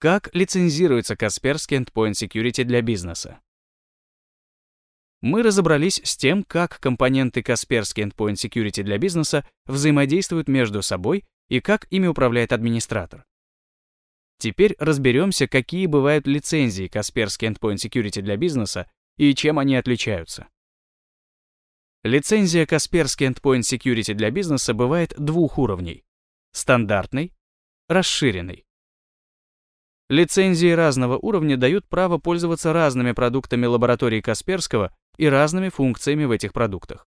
Как лицензируется Kaspersky Endpoint Security для бизнеса? Мы разобрались с тем, как компоненты Kaspersky Endpoint Security для бизнеса взаимодействуют между собой и как ими управляет администратор. Теперь разберемся, какие бывают лицензии Kaspersky Endpoint Security для бизнеса и чем они отличаются. Лицензия Kaspersky Endpoint Security для бизнеса бывает двух уровней — стандартный, расширенный. Лицензии разного уровня дают право пользоваться разными продуктами лаборатории Касперского и разными функциями в этих продуктах.